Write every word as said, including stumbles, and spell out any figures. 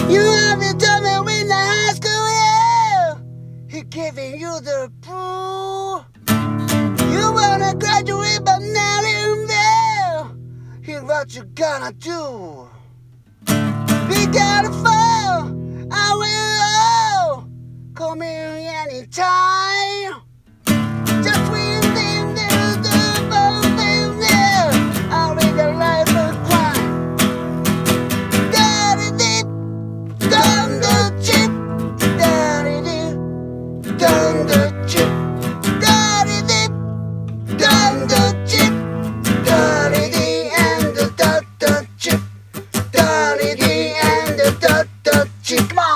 You have to tell me in the high school, yeah. He giving you the proof. You wanna graduate, but now you fail. Here's what you gonna do. Be careful, I will. Call me anytime. Just within the the there. I'll read the life of crime. Daddy did, done the chip. Daddy did, done the chip. Daddy did, done the chip. Daddy did, and the dot the chip. Daddy did, and the dot the chip.